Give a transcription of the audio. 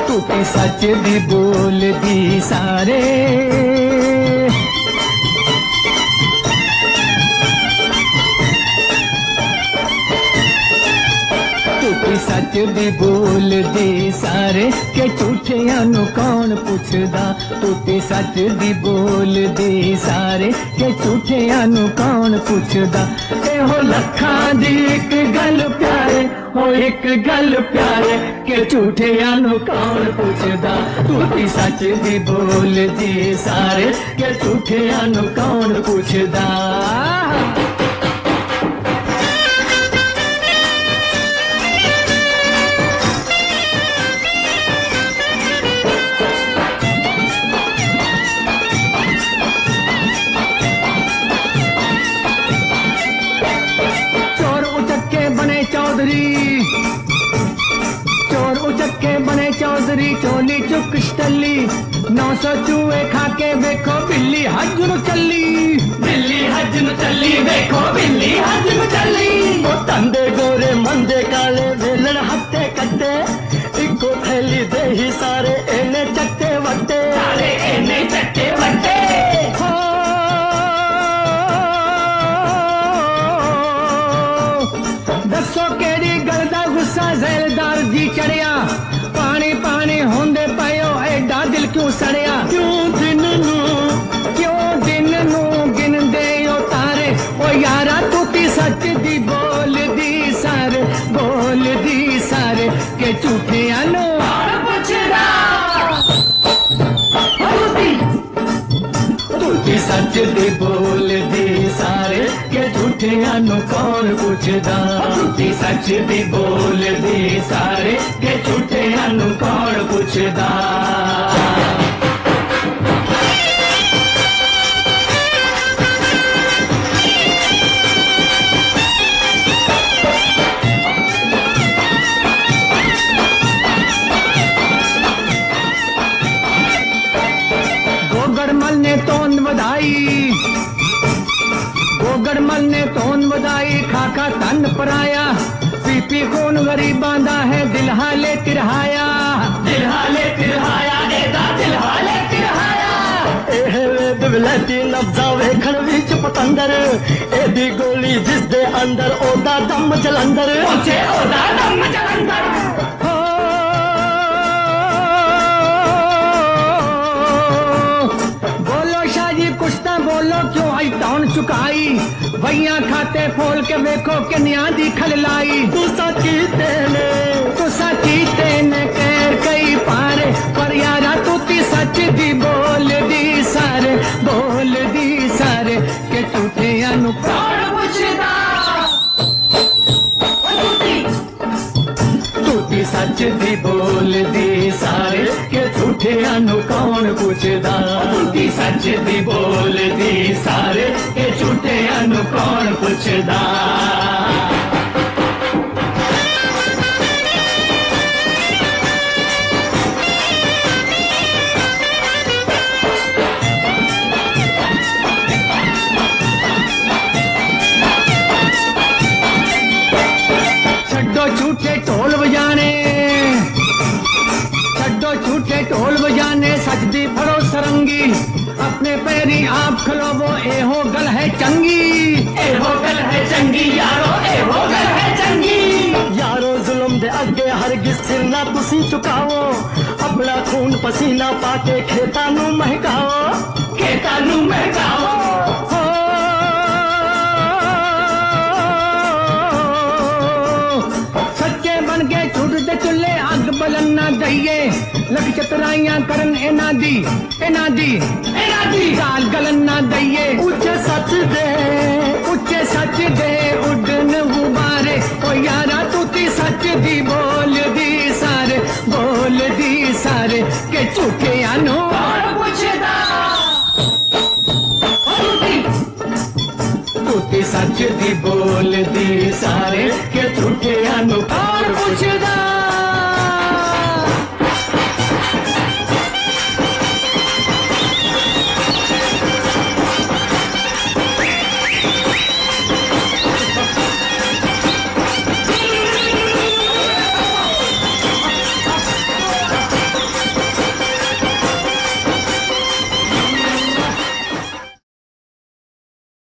टूटी सच दी बोलदी सारे सच दी बोलदी सारे के झूठियां नू कौन पुछदा टूटी सच दी बोलदी सारे के झूठियां नू कौन पुछदा एहो लखां दी एक गल प्यारे हो एक गल प्यारे के झूठियां नू कौन पुछदा टूटी सच दी बोलदी सारे के झूठियां नू कौन पुछदा चोर उचक्के बने चौधरी चोली चुक टल्ली 900 चूहे खाके देखो बिल्ली हज नु चली बिल्ली हज नु चली देखो बिल्ली हज नु चली वो तंदे गोरे मंदे काले वेलण हत्ते कट्टे इको थैली दे ही सारे एने चट्टे वट्टे सारे एने चट्टे वट्टे दसो केड़ी गलदा गुस्सा जैलदार जी चढ़िया पानी पानी होंदे पायो एडा दिल क्यों सड़िया क्यों दिन नू गिन दे ओ तारे ओ यारा टूटी सच दी बोलदी सारे के झूठियां नू टूटी सच दी बोलदी सारे के झूठियां नू कौन पुछदा टूटी सच दी बोलदी सारे के झूठियां नू कौन पुछदा गोगड़मल ने तोन वधाई खाका तन पराया पीपी खून गरीबां दा है दिल हाले तिरहाया एदा दिल हाले तिरहाया एह वेद विलैती नब्जा वेखण विच पतंदर एदी गोली जिस दे अंदर ओदा दम जलंदर ओचे ओदा दम जलंदर बोलो क्यों आई टाउन चुकाई भैया खाते फोल के देखो के न्या दी खललाई तुसा कीते ने कैर कई पारे पर यारा तूती सच दी बोलदी सारे के झूठियां नू कौन पुछदा टूटी सच दी बोलदी सारे के झूठियां नू कौन पुछदा टूटी सच दी बोलदी सारे के झूठियां नू कौन पुछदा छड्डो झूठे ढोल बजाने सच दी फड़ो सरंगी अपने पैरी आप खलोवो एहो गल है चंगी यारो जुल्म दे अगे हरगिज सिर ना तुसी चुकाओ अपना खून पसीना पाके खेता नू महकाओ सच्चे बन के झूठ दे चुल्ले अग बलन ना दइए लग चतराइयां करन एना दी गाल गलन ना दइए उच्चे सच दे उड़न गुबारे ओ यारा तूती सच दी बोलदी सारे के झूठे